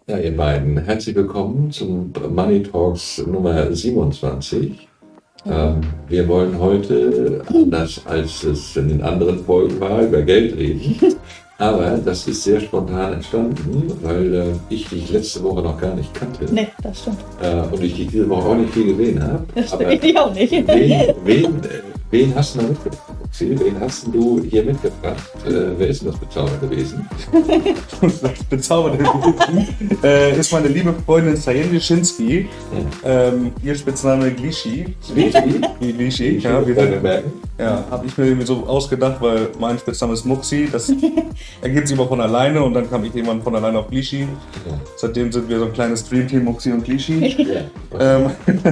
Ja, ihr beiden, herzlich willkommen zum Money Talks Nummer 27. Wir wollen heute, anders als es in den anderen Folgen war, über Geld reden. Aber das ist sehr spontan entstanden, weil ich dich letzte Woche noch gar nicht kannte Nee, das stimmt. und ich dich diese Woche auch nicht viel gesehen habe. Das Aber stimmt ich auch nicht. wen hast du da mitgebracht? Erzähl, wen hast denn du hier mitgebracht? Wer ist denn das bezaubernde Wesen? Das bezaubernde Wesen ist meine liebe Freundin Sayen Lischinski. Ihr Spitzname Glishi. Glishi, ja, habe ich mir irgendwie so ausgedacht, weil mein Spitzname ist Muxi. Das ergibt sich immer von alleine und dann kam ich irgendwann von alleine auf Glishi. Ja. Seitdem sind wir so ein kleines Dreamteam, Muxi und Glishi. Ja.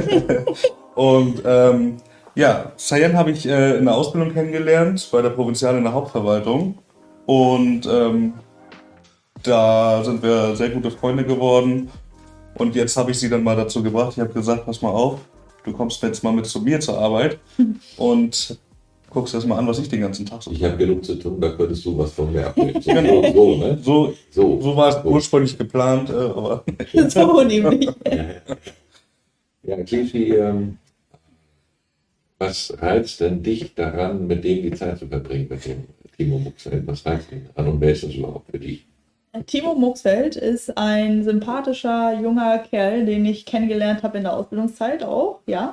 Ja, Sayen habe ich in der Ausbildung kennengelernt, bei der Provinziale in der Hauptverwaltung. Und da sind wir sehr gute Freunde geworden. Und jetzt habe ich sie dann mal dazu gebracht. Ich habe gesagt, pass mal auf, du kommst jetzt mal mit zu mir zur Arbeit und guckst erst mal an, was ich den ganzen Tag so Ich habe genug zu tun, da könntest du was von mir abnehmen. Genau. So, ne? So war es ursprünglich geplant, aber So nämlich. Ja, Klischee, was reizt denn dich daran, mit dem die Zeit zu verbringen, mit dem Timo Muxel? Was reizt dich daran und wer ist das überhaupt für dich? Timo Muxfeld ist ein sympathischer junger Kerl, den ich kennengelernt habe in der Ausbildungszeit auch, ja.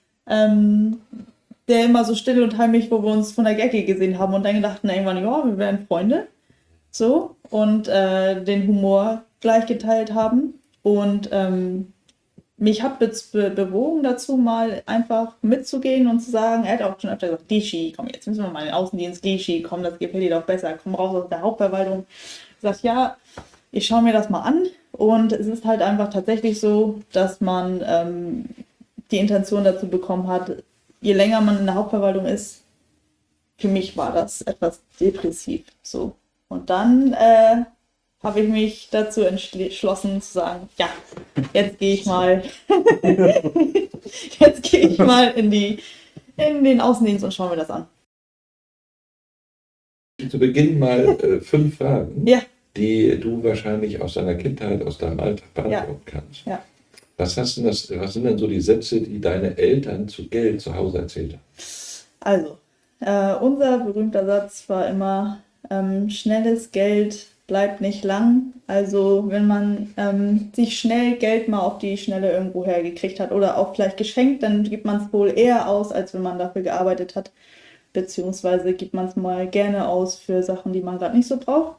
Der immer so still und heimlich, wo wir uns von der Gecki gesehen haben und dann dachten irgendwann, ja, wir wären Freunde. So. Und den Humor gleich geteilt haben. Und mich hat bewogen dazu, mal einfach mitzugehen und zu sagen, er hat auch schon öfter gesagt, Glishi, komm, jetzt müssen wir mal in den Außendienst, Glishi, komm, das gefällt dir doch besser, komm raus aus der Hauptverwaltung. Ich sage, ja, ich schaue mir das mal an und es ist halt einfach tatsächlich so, dass man die Intention dazu bekommen hat, je länger man in der Hauptverwaltung ist, für mich war das etwas depressiv, so. Und dann habe ich mich dazu entschlossen zu sagen, ja, jetzt gehe ich mal, in den Außendienst und schaue mir das an. Zu Beginn mal 5 Fragen, Ja. die du wahrscheinlich aus deiner Kindheit, aus deinem Alltag beantworten kannst. Ja. Was sind denn so die Sätze, die deine Eltern zu Geld zu Hause erzählt haben? Also, unser berühmter Satz war immer, schnelles Geld bleibt nicht lang. Also wenn man sich schnell Geld mal auf die Schnelle irgendwo hergekriegt hat oder auch vielleicht geschenkt, dann gibt man es wohl eher aus, als wenn man dafür gearbeitet hat. Beziehungsweise gibt man es mal gerne aus für Sachen, die man gerade nicht so braucht.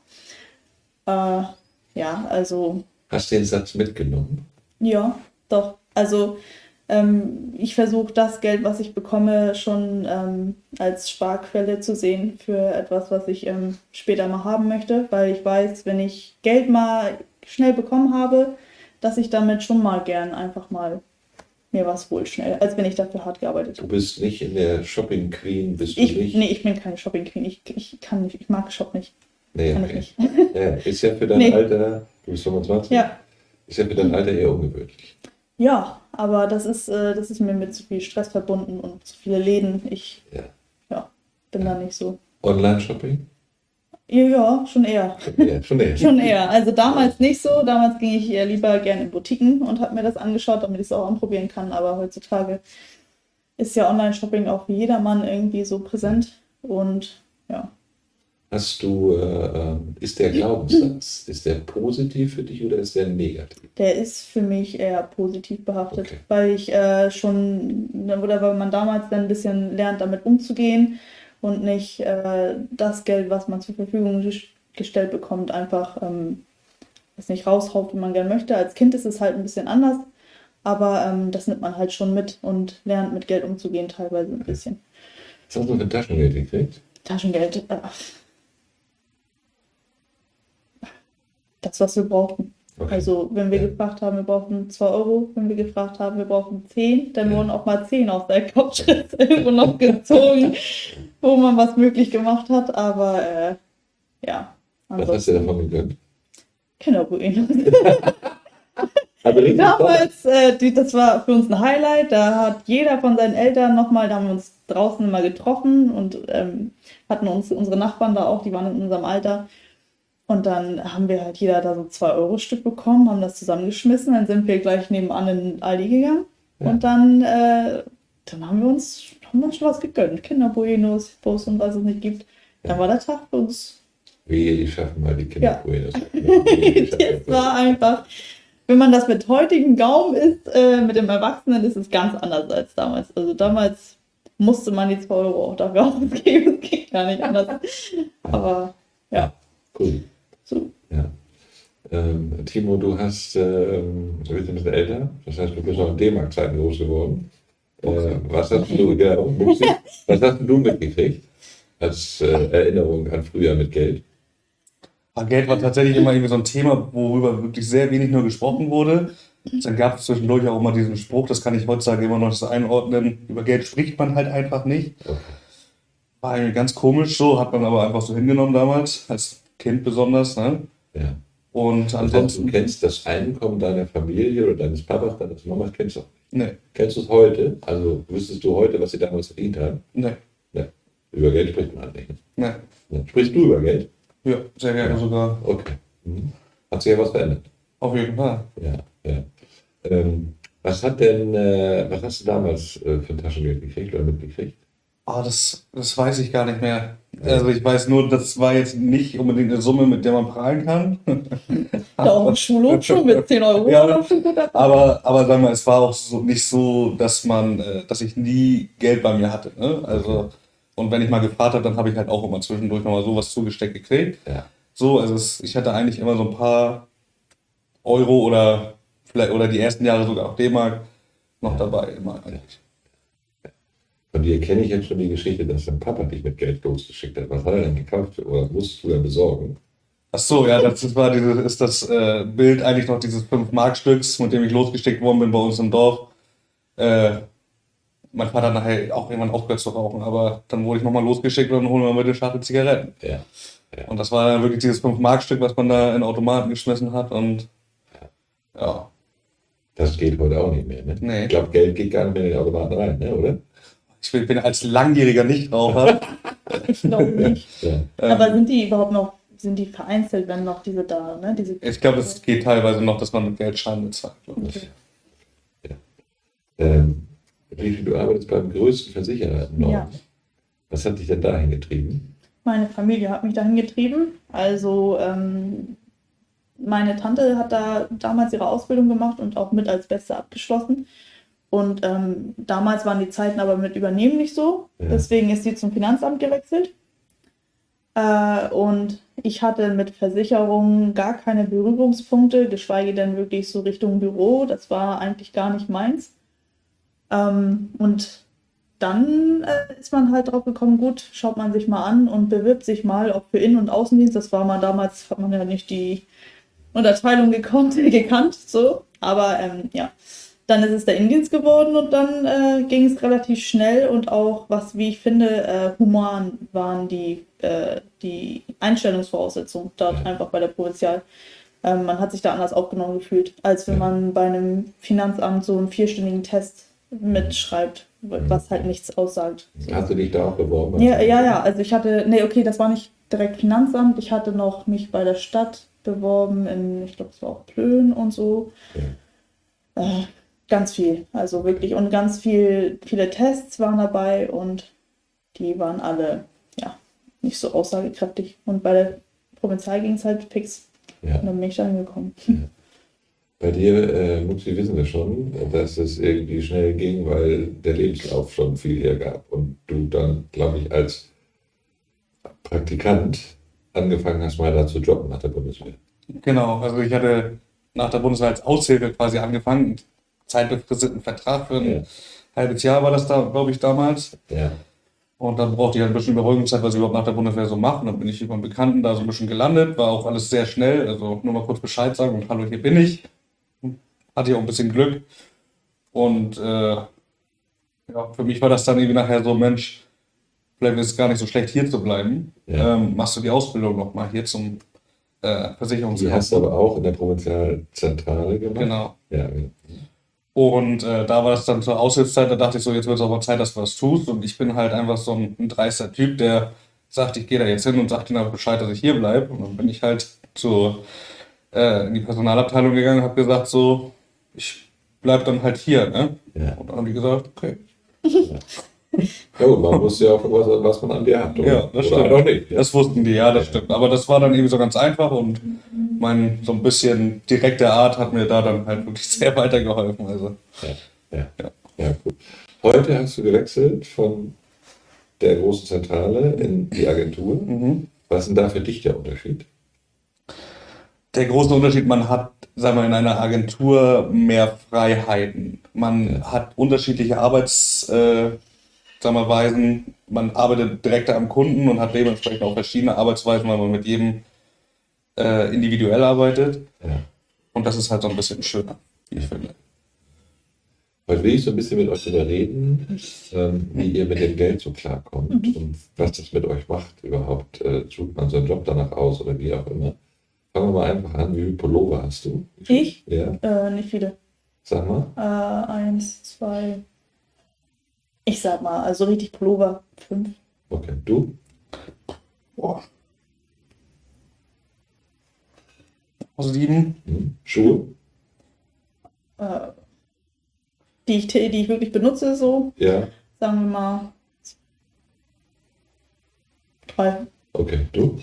Ja, also... Hast du den Satz mitgenommen? Ja, doch. Also ich versuche das Geld, was ich bekomme, schon als Sparquelle zu sehen für etwas, was ich später mal haben möchte, weil ich weiß, wenn ich Geld mal schnell bekommen habe, dass ich damit schon mal gern einfach mal mir was hole schnell, als wenn ich dafür hart gearbeitet Du habe. bist nicht in der Shopping Queen, bist du nicht? Nee, ich bin keine Shopping Queen. Ich kann nicht, ich mag Shop nicht. Nee, Kann okay. ich nicht. Ja, ist ja für dein Nee. Alter, du bist 25? Ja. Ist ja für dein Alter eher ungewöhnlich. Ja, aber das ist mir mit zu viel Stress verbunden und zu viele Läden. Ich bin da nicht so. Online-Shopping? Ja, schon eher. Ja, schon eher. Schon eher. Also damals nicht so. Damals ging ich eher lieber gerne in Boutiquen und habe mir das angeschaut, damit ich es auch anprobieren kann. Aber heutzutage ist ja Online-Shopping auch für jedermann irgendwie so präsent. Und ja. Ist der Glaubenssatz, ist der positiv für dich oder ist der negativ? Der ist für mich eher positiv behaftet, Okay. weil ich weil man damals dann ein bisschen lernt, damit umzugehen und nicht das Geld, was man zur Verfügung gestellt bekommt, einfach das nicht raushaut, wie man gerne möchte. Als Kind ist es halt ein bisschen anders, aber das nimmt man halt schon mit und lernt mit Geld umzugehen, teilweise ein bisschen. Was hast du für Taschengeld gekriegt? Taschengeld, das, was wir brauchten. Okay. Also, wenn wir Ja. gefragt haben, wir brauchen 2 Euro, wenn wir gefragt haben, wir brauchen 10, dann Ja. wurden auch mal 10 aus der Kopfschrift irgendwo noch gezogen, wo man was möglich gemacht hat, aber ja. Was hast du davon gegönnt? Kinderruinen. Also richtig Damals, das war für uns ein Highlight, da hat jeder von seinen Eltern nochmal, da haben wir uns draußen mal getroffen und hatten unsere Nachbarn da auch, die waren in unserem Alter. Und dann haben wir halt jeder da so 2-Euro-Stück bekommen, haben das zusammengeschmissen, dann sind wir gleich nebenan in Aldi gegangen und dann haben wir uns schon was gegönnt. Kinderbuenos, Bos und was es nicht gibt. Dann war der Tag für uns. Die schaffen mal die Kinderbuenos. Das war einfach, wenn man das mit heutigen Gaumen isst, mit dem Erwachsenen, ist es ganz anders als damals. Also damals musste man die 2 Euro auch dafür ausgeben, es ging gar nicht anders. Aber ja. Cool. So. Ja. Timo, du bist ein bisschen älter, das heißt, du bist auch in D-Mark-Zeiten groß geworden. Was hast du mitgekriegt als Erinnerung an früher mit Geld? Geld war tatsächlich immer irgendwie so ein Thema, worüber wirklich sehr wenig nur gesprochen wurde. Dann gab es zwischendurch auch immer diesen Spruch, das kann ich heutzutage immer noch so einordnen, über Geld spricht man halt einfach nicht. Okay. War irgendwie ganz komisch so, hat man aber einfach so hingenommen damals, als Kind besonders. Ne? Ja. Und Das heißt, ansonsten... du kennst das Einkommen deiner Familie oder deines Papas, deines Mamas, kennst du auch nicht. Nee, Kennst du es heute? Also wüsstest du heute, was sie damals verdient haben? nee, Ne. Über Geld spricht man halt nicht. nee. Ne. Sprichst du über Geld? Ja, sehr gerne sogar. Okay. Hat sich ja was verändert. Auf jeden Fall. Ja, ja. Was hast du damals für ein Taschengeld gekriegt oder mitgekriegt? Das weiß ich gar nicht mehr. Also ich weiß nur, das war jetzt nicht unbedingt eine Summe, mit der man prahlen kann. Auch im Schulhof schon mit 10 Euro. Ja, aber sagen wir, es war auch so, nicht so, dass ich nie Geld bei mir hatte. Ne? Also, und wenn ich mal gefragt habe, dann habe ich halt auch immer zwischendurch nochmal sowas zugesteckt gekriegt. Ja. So, also ich hatte eigentlich immer so ein paar Euro oder vielleicht oder die ersten Jahre sogar auch D-Mark noch dabei, immer eigentlich. Von dir kenne ich jetzt schon die Geschichte, dass dein Papa dich mit Geld losgeschickt hat. Was hat er denn gekauft oder musstest du dann besorgen? Ach so, ja, das ist das Bild eigentlich noch dieses 5-Mark-Stücks, mit dem ich losgeschickt worden bin bei uns im Dorf. Mein Vater hat nachher auch irgendwann aufgehört zu rauchen, aber dann wurde ich nochmal losgeschickt und dann holen wir mal eine Schachtel Zigaretten. Ja. Und das war dann wirklich dieses 5-Mark-Stück, was man da in den Automaten geschmissen hat und ja. Das geht heute auch nicht mehr, ne? Nee. Ich glaube, Geld geht gar nicht mehr in den Automaten rein, ne, oder? Ich bin als langjähriger Nichtraucher. Ich glaube nicht. Ja. Aber sind die überhaupt noch, sind die vereinzelt, wenn noch diese da, ne? Diese Ich glaube, es geht teilweise noch, dass man mit Geldscheinen bezahlt. Okay. Rifi, du arbeitest beim größten Versicherer im Norden. Ja. Was hat dich denn dahin getrieben? Meine Familie hat mich dahin getrieben. Also meine Tante hat da damals ihre Ausbildung gemacht und auch mit als Beste abgeschlossen. Und damals waren die Zeiten aber mit Übernehmen nicht so. Ja. Deswegen ist sie zum Finanzamt gewechselt. Und ich hatte mit Versicherungen gar keine Berührungspunkte, geschweige denn wirklich so Richtung Büro. Das war eigentlich gar nicht meins. Und dann ist man halt drauf gekommen, gut, schaut man sich mal an und bewirbt sich mal, ob für Innen- und Außendienst. Das war mal damals, hat man ja nicht die Unterteilung gekannt, so. Aber ja, dann ist es der Innendienst geworden und dann ging es relativ schnell und auch, was, wie ich finde, human waren die Einstellungsvoraussetzungen dort einfach bei der Provinzial. Man hat sich da anders aufgenommen gefühlt, als wenn man bei einem Finanzamt so einen 4-stündigen Test mitschreibt, was halt nichts aussagt. So. Hast du dich da auch beworben? Ja, also ich hatte, das war nicht direkt Finanzamt, ich hatte noch mich bei der Stadt beworben, ich glaube, es war auch Plön und so. Ja. Ganz viel, also wirklich, und ganz viele Tests waren dabei und die waren alle, ja, nicht so aussagekräftig. Und bei der Provinzial ging es halt fix. Ja. Und dann bin ich da hingekommen. Bei dir, Mutzi, wissen wir schon, dass es irgendwie schnell ging, weil der Lebenslauf schon viel hergab und du dann, glaube ich, als Praktikant angefangen hast, mal da zu jobben nach der Bundeswehr. Genau, also ich hatte nach der Bundeswehr als Aushilfe quasi angefangen, einen zeitbefristeten Vertrag für ein halbes Jahr war das da, glaube ich, damals. Ja. Und dann brauchte ich halt ein bisschen Überzeugungszeit, was ich überhaupt nach der Bundeswehr so mache. Und dann bin ich über einen Bekannten da so ein bisschen gelandet, war auch alles sehr schnell, also nur mal kurz Bescheid sagen und hallo, hier bin ich. Hatte ich auch ein bisschen Glück. Und ja, für mich war das dann irgendwie nachher so, Mensch, vielleicht ist es gar nicht so schlecht, hier zu bleiben. Ja. Machst du die Ausbildung nochmal hier zum Die Versicherungskaufmann. hast du aber auch in der Provinzialzentrale gemacht. Genau. Ja. Und da war es dann zur Aushilfszeit, da dachte ich so, jetzt wird es aber Zeit, dass du was tust. Und ich bin halt einfach so ein dreister Typ, der sagt, ich gehe da jetzt hin und sagt ihnen aber Bescheid, dass ich hier bleibe. Und dann bin ich halt in die Personalabteilung gegangen und habe gesagt, so, ich bleibe dann halt hier. Ne? Ja. Und dann haben die gesagt, okay. Ja gut, man muss ja auch was man an dir hat. Oder? Ja, das oder stimmt. auch nicht. Ja. Das wussten die, ja, das stimmt. Aber das war dann irgendwie so ganz einfach und mein so ein bisschen direkte Art hat mir da dann halt wirklich sehr weitergeholfen. Also, Ja, gut. Heute hast du gewechselt von der großen Zentrale in die Agentur. Was ist denn da für dich der Unterschied? der große Unterschied, man hat, sagen wir, in einer Agentur mehr Freiheiten. Man hat unterschiedliche Weisen. Man arbeitet direkter am Kunden und hat dementsprechend auch verschiedene Arbeitsweisen, weil man mit jedem individuell arbeitet. Ja. Und das ist halt so ein bisschen schöner, wie ich finde. Heute will ich so ein bisschen mit euch darüber reden, wie ihr mit dem Geld so klarkommt und was das mit euch macht überhaupt. Sucht man so einen Job danach aus oder wie auch immer. Fangen wir mal einfach an. Wie viele Pullover hast du? Ich? Ja. Nicht viele. Sag mal. 1, 2. Ich sag mal, also richtig Pullover 5. Okay. Du? Boah. 7. Schuhe? Die ich wirklich benutze, so, Ja. sagen wir mal 3. Okay. Du?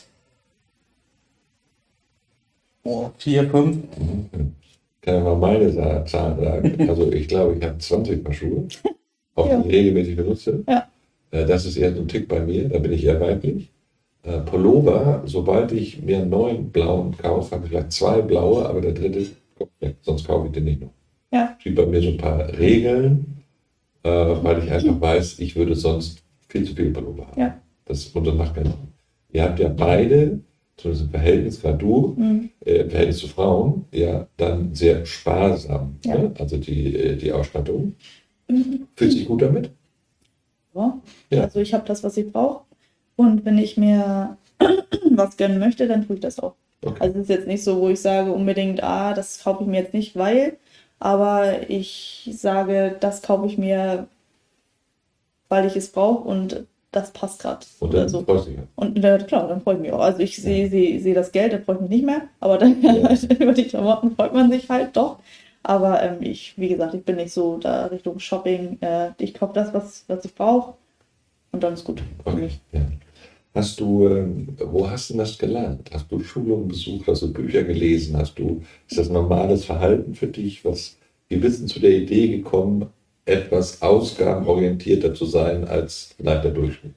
4, 5. Kann ich mal meine Zahlen sagen? Also ich glaube, ich habe 20 Paar Schuhe, auch die ich regelmäßig benutze. Ja. Das ist eher so ein Tick bei mir, da bin ich eher weiblich. Pullover, sobald ich mir einen neuen blauen kaufe, habe ich vielleicht 2 blaue, aber der dritte kommt weg, sonst kaufe ich den nicht noch. Ja. Es gibt bei mir so ein paar Regeln, weil ich einfach weiß, ich würde sonst viel zu viele Pullover haben. Ja. Und das macht keinen Sinn. Ihr habt ja beide, zumindest im Verhältnis, gerade du, im Verhältnis zu Frauen, ja dann sehr sparsam. Ja. Ne? Also die Ausstattung. Fühlt sich gut damit? Ja. Ja. Also ich habe das, was ich brauche. Und wenn ich mir was gönnen möchte, dann tue ich das auch. Okay. Also es ist jetzt nicht so, wo ich sage unbedingt, das kaufe ich mir jetzt nicht, weil, aber ich sage, das kaufe ich mir, weil ich es brauche und das passt gerade. Und dann so. freust du dich. Und klar, dann freue ich mich auch. Also ich sehe das Geld, dann freue ich mich nicht mehr, aber dann über die Klamotten freut man sich halt doch. Aber wie gesagt, ich bin nicht so da Richtung Shopping. Ich kaufe das, was ich brauche und dann ist gut für Okay. mich. Ja. Hast du, wo hast du das gelernt? Hast du Schulungen besucht? Hast du Bücher gelesen? Ist das normales Verhalten für dich? Wie bist du zu der Idee gekommen, etwas ausgabenorientierter zu sein als vielleicht der Durchschnitt?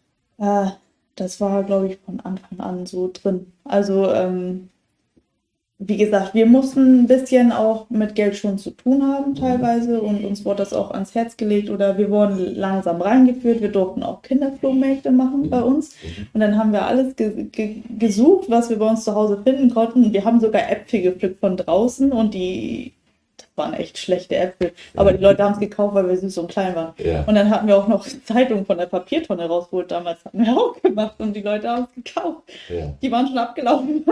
Das war, glaube ich, von Anfang an so drin. Also, wie gesagt, wir mussten ein bisschen auch mit Geld schon zu tun haben teilweise und uns wurde das auch ans Herz gelegt oder wir wurden langsam reingeführt. Wir durften auch Kinderflohmärkte machen bei uns und dann haben wir alles gesucht, was wir bei uns zu Hause finden konnten. Wir haben sogar Äpfel gepflückt von draußen und das waren echt schlechte Äpfel. Aber die Leute haben es gekauft, weil wir süß und klein waren. Ja. Und dann hatten wir auch noch Zeitungen von der Papiertonne rausgeholt. Damals hatten wir auch gemacht und die Leute haben es gekauft. Ja. Die waren schon abgelaufen.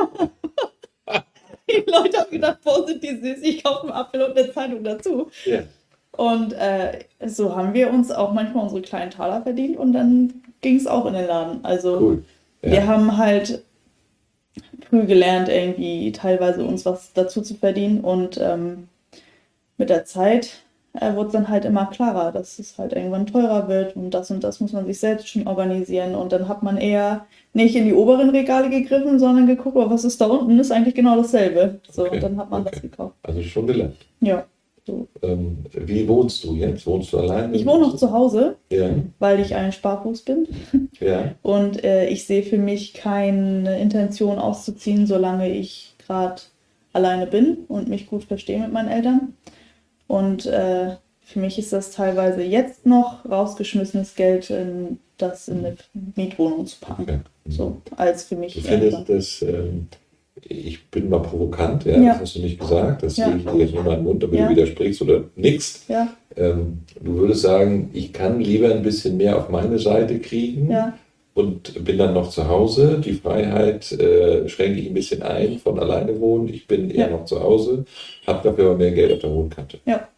Die Leute haben gedacht, boah, sind die süß, ich kaufe einen Apfel und eine Zeitung dazu. Ja. Und so haben wir uns auch manchmal unsere kleinen Taler verdient und dann ging es auch in den Laden. Also Cool. Ja. wir haben halt früh gelernt, irgendwie teilweise uns was dazu zu verdienen und mit der Zeit wurde es dann halt immer klarer, dass es halt irgendwann teurer wird und das muss man sich selbst schon organisieren und dann hat man eher nicht in die oberen Regale gegriffen, sondern geguckt, was ist da unten, ist eigentlich genau dasselbe. So, Okay, und dann hat man okay. das gekauft. Also schon gelernt. Ja, so. Wie wohnst du jetzt? Wohnst du alleine? Ich wohne noch zu Hause, Ja. weil ich ein Sparfuchs bin Ja. und ich sehe für mich keine Intention auszuziehen, solange ich gerade alleine bin und mich gut verstehe mit meinen Eltern. Und für mich ist das teilweise jetzt noch rausgeschmissenes Geld, das in eine Mietwohnung zu packen. Okay. So, als für mich. Du findest das, ich bin mal provokant, ja, Ja. das hast du nicht gesagt, das Ja. lege ich dir jetzt nur mal in den Mund, damit Ja. du widersprichst oder nix. Ja, Du würdest sagen, ich kann lieber ein bisschen mehr auf meine Seite kriegen ja, und bin dann noch zu Hause. Die Freiheit schränke ich ein bisschen ein von alleine wohnen. Ich bin eher Ja. noch zu Hause, habe dafür aber mehr Geld auf der hohen Kante. ja.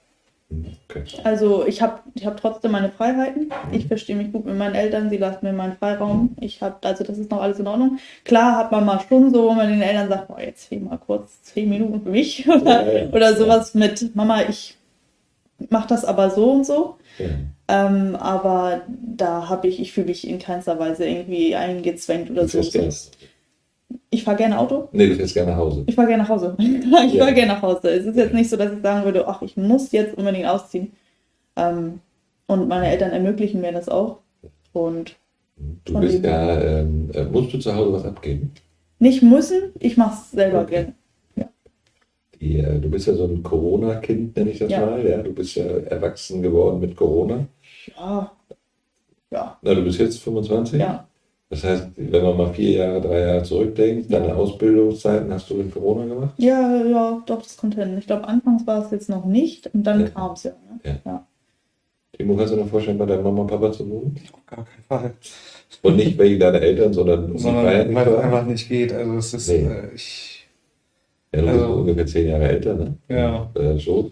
Okay. Also ich hab trotzdem meine Freiheiten. Ich verstehe mich gut mit meinen Eltern, sie lassen mir meinen Freiraum. Also das ist noch alles in Ordnung. Klar hat man mal schon so, wo man den Eltern sagt, boah, jetzt fehlen mal kurz 10 Minuten für mich oder sowas mit, Mama, ich mach das aber so und so. Ja. Aber ich fühle mich in keinster Weise irgendwie eingezwängt oder Du so. fährst gerne. Ich fahre gerne Auto. Nee, du fährst gerne nach Hause. Ich fahre gerne nach Hause. Ich fahre gerne nach Hause. Es ist jetzt nicht so, dass ich sagen würde, ach, ich muss jetzt unbedingt ausziehen. Und meine Eltern ermöglichen mir das auch. Und Du bist ja, musst du zu Hause was abgeben? nicht müssen, ich mache es selber Okay. gerne. Du bist ja so ein Corona-Kind, nenne ich das Ja. mal. Ja? Du bist ja erwachsen geworden mit Corona. Ja. Ja. Na, du bist jetzt 25? Ja. Das heißt, wenn man mal 4 Jahre, 3 Jahre zurückdenkt, deine Ausbildungszeiten hast du in Corona gemacht? Ja, doch, das kommt hin. Ich glaube, anfangs war es jetzt noch nicht und dann Ja. kam es ja. Ne? Ja. Timo, kannst du dir vorstellen, bei deiner Mama und Papa zu wohnen? Auf gar keinen Fall. Und nicht wegen deiner Eltern, sondern um die Sondern Freiheit weil zu es haben? einfach nicht geht. Also es ist, Nee. Ja, du bist Also- ungefähr 10 Jahre älter, ne? Ja. So.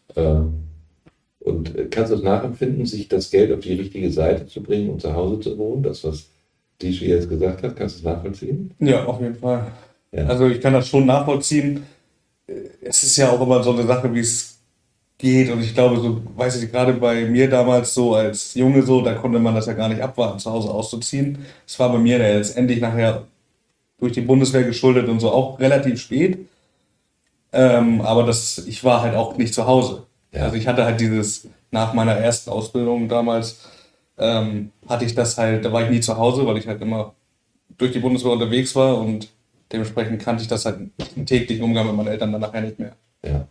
Und kannst du es nachempfinden, sich das Geld auf die richtige Seite zu bringen und zu Hause zu wohnen? Das, was Dischi jetzt gesagt hat, kannst du es nachvollziehen? ja, auf jeden Fall. Ja. Also ich kann das schon nachvollziehen. Es ist ja auch immer so eine Sache, wie es geht. Und ich glaube, so, weiß ich, gerade bei mir damals so als Junge so, da konnte man das ja gar nicht abwarten, zu Hause auszuziehen. Es war bei mir ja letztendlich nachher durch die Bundeswehr geschuldet und so auch relativ spät. Aber ich war halt auch nicht zu Hause. Ja. Also ich hatte halt nach meiner ersten Ausbildung damals, hatte ich das halt, da war ich nie zu Hause, weil ich halt immer durch die Bundeswehr unterwegs war und dementsprechend kannte ich das halt im täglichen Umgang mit meinen Eltern dann nachher nicht mehr. Ja.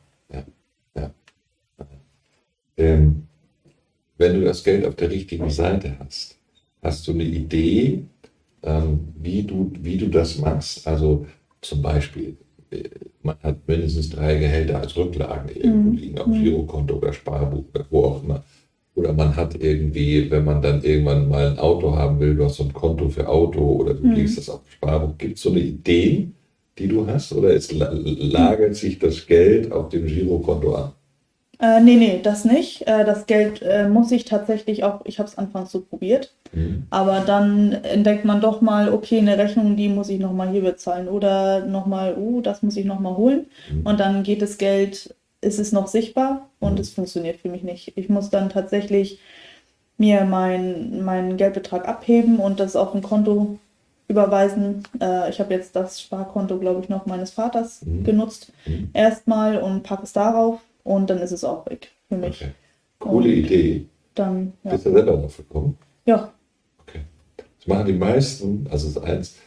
Wenn du das Geld auf der richtigen Seite hast, hast du eine Idee, wie du das machst? Also zum Beispiel, man hat mindestens 3 Gehälter als Rücklagen irgendwo liegen, auf dem Girokonto oder Sparbuch oder wo auch immer. Oder man hat irgendwie, wenn man dann irgendwann mal ein Auto haben will, du hast so ein Konto für Auto oder du legst das auf dem Sparbuch. Gibt es so eine Idee, die du hast? Oder lagert sich das Geld auf dem Girokonto an? Nee, das nicht. Das Geld muss ich tatsächlich auch, ich habe es anfangs so probiert, aber dann entdeckt man doch mal, okay, eine Rechnung, die muss ich nochmal hier bezahlen oder nochmal, das muss ich nochmal holen und dann geht das Geld, ist es noch sichtbar und es funktioniert für mich nicht. Ich muss dann tatsächlich mir meinen Geldbetrag abheben und das auf ein Konto überweisen. Ich habe jetzt das Sparkonto, glaube ich, noch meines Vaters genutzt erstmal und packe es darauf. Und dann ist es auch weg für mich. Okay. Coole Und Idee. Dann, ja. Bist du selber drauf gekommen? Ja, Okay. Das machen die meisten, also es ist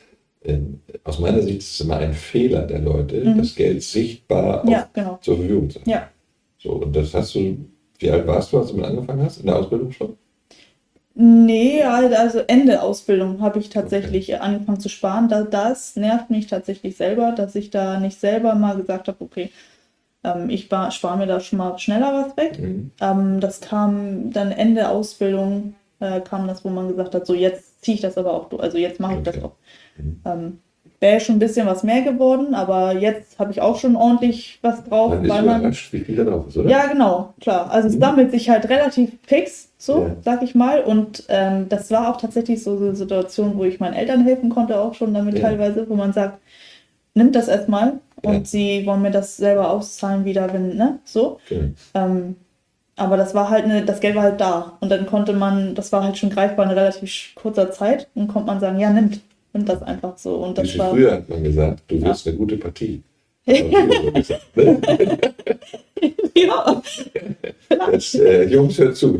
aus meiner Sicht ist es immer ein Fehler der Leute, das Geld sichtbar ja, genau. zur Verfügung zu haben. Ja. So, und das hast du, wie alt warst du, als du mit angefangen hast? In der Ausbildung schon? Nee, also Ende Ausbildung habe ich tatsächlich angefangen zu sparen. Das nervt mich tatsächlich selber, dass ich da nicht selber mal gesagt habe, okay, ich spare mir da schon mal schneller was weg. Das kam dann Ende Ausbildung, kam das, wo man gesagt hat, so jetzt ziehe ich das aber auch durch, also jetzt mache ich das auch. Wäre schon ein bisschen was mehr geworden, aber jetzt habe ich auch schon ordentlich was drauf. Man ist weil man, überrascht, wie viel da drauf ist, oder? ja, genau, klar. Also es sammelt sich halt relativ fix, so, Ja. sag ich mal. Und das war auch tatsächlich so eine Situation, wo ich meinen Eltern helfen konnte, auch schon damit Ja. teilweise, wo man sagt, nimm das erstmal und Ja. sie wollen mir das selber auszahlen wieder, wenn, ne, so. Okay. Aber das war halt das Geld war halt da. Und dann konnte man, das war halt schon greifbar in relativ kurzer Zeit, und konnte man sagen, ja, nimm das einfach so. Und das Wie war. früher hat man gesagt, du wirst eine gute Partie. Hat man früher so gesagt, ne? Ja, Das, Jungs, hört zu.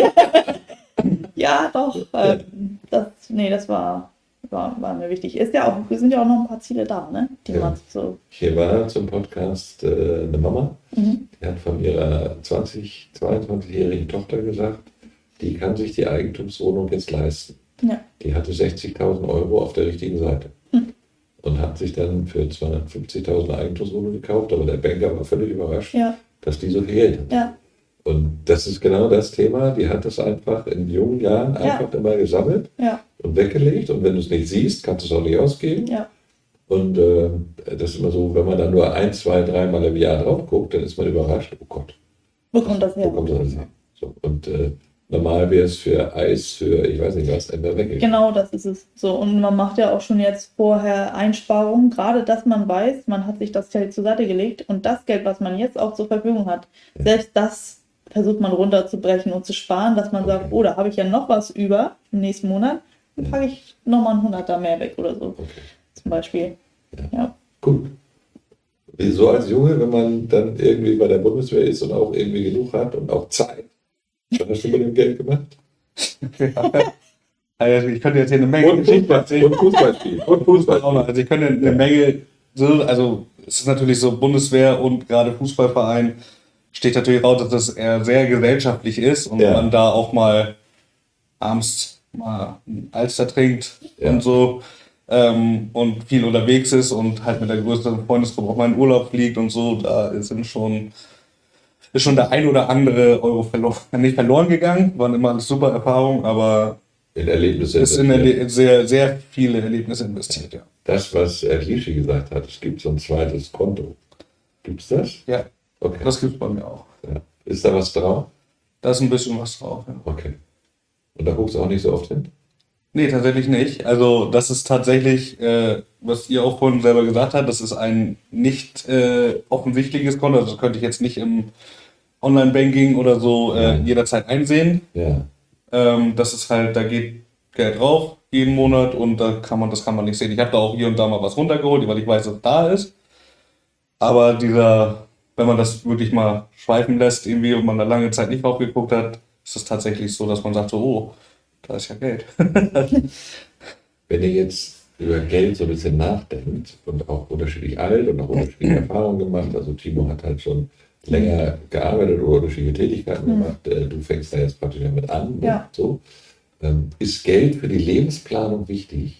ja, doch. Das war mir wichtig. Ist ja auch, wir sind ja auch noch ein paar Ziele da, ne? Die Ja. man so. Hier war zum Podcast eine Mama, die hat von ihrer 22-jährigen Tochter gesagt, die kann sich die Eigentumswohnung jetzt leisten. Ja. Die hatte 60.000 Euro auf der richtigen Seite und hat sich dann für 250.000 Eigentumswohnung gekauft, aber der Banker war völlig überrascht, Ja, dass die so viel Geld hat. ja, Und das ist genau das Thema, die hat das einfach in jungen Jahren einfach immer gesammelt ja, und weggelegt, und wenn du es nicht siehst, kannst du es auch nicht ausgeben. ja, Und das ist immer so, wenn man dann nur 1, 2, 3 Mal im Jahr drauf guckt, dann ist man überrascht, oh Gott, Wo kommt das her? Wo kommt das her? So, und normal wäre es für Eis, für ich weiß nicht was, einfach weggegangen. Genau, das ist es. So, und man macht ja auch schon jetzt vorher Einsparungen, gerade dass man weiß, man hat sich das Geld zur Seite gelegt und das Geld, was man jetzt auch zur Verfügung hat, selbst das versucht man runterzubrechen und zu sparen, dass man sagt, oh, da habe ich ja noch was über im nächsten Monat, dann packe ich nochmal einen 100er mehr weg oder so, zum Beispiel. Ja. Gut. Wieso als Junge, wenn man dann irgendwie bei der Bundeswehr ist und auch irgendwie genug hat und auch Zeit? Was hast du mit dem Geld gemacht? Also ich könnte jetzt hier eine Menge Und Fußball spielen. Und Fußball spielen. Also ich könnte eine Menge, also es ist natürlich so, Bundeswehr und gerade Fußballverein steht natürlich raus, dass das eher sehr gesellschaftlich ist und man da auch mal abends mal ein Alster trinkt und so und viel unterwegs ist und halt mit der größeren Freundesgruppe auch mal in Urlaub fliegt und so, da ist schon der ein oder andere Euro nicht verloren gegangen, waren immer alles super Erfahrungen, aber in Erlebnisse ist in sehr, sehr viele Erlebnisse investiert, ja. Das, was Clichy gesagt hat, es gibt so ein zweites Konto. Gibt's das? Ja, okay. Das gibt es bei mir auch. Ja. Ist da was drauf? Da ist ein bisschen was drauf, ja. Okay. Und da guckst du auch nicht so oft hin? Nee, tatsächlich nicht. Also das ist tatsächlich, was ihr auch vorhin selber gesagt habt, das ist ein nicht offensichtliches Konto. Also das könnte ich jetzt nicht im Online-Banking oder so jederzeit einsehen. Ja. Das ist halt, da geht Geld drauf jeden Monat und das kann man nicht sehen. Ich habe da auch hier und da mal was runtergeholt, weil ich weiß, dass es da ist. Aber wenn man das wirklich mal schweifen lässt, irgendwie und man da lange Zeit nicht drauf geguckt hat, ist es tatsächlich so, dass man sagt so, oh, da ist ja Geld. Wenn ihr jetzt über Geld so ein bisschen nachdenkt und auch unterschiedlich alt und auch unterschiedliche Erfahrungen gemacht, also Timo hat halt schon länger gearbeitet oder unterschiedliche Tätigkeiten gemacht, du fängst da jetzt praktisch damit an. Ja. So. Ist Geld für die Lebensplanung wichtig?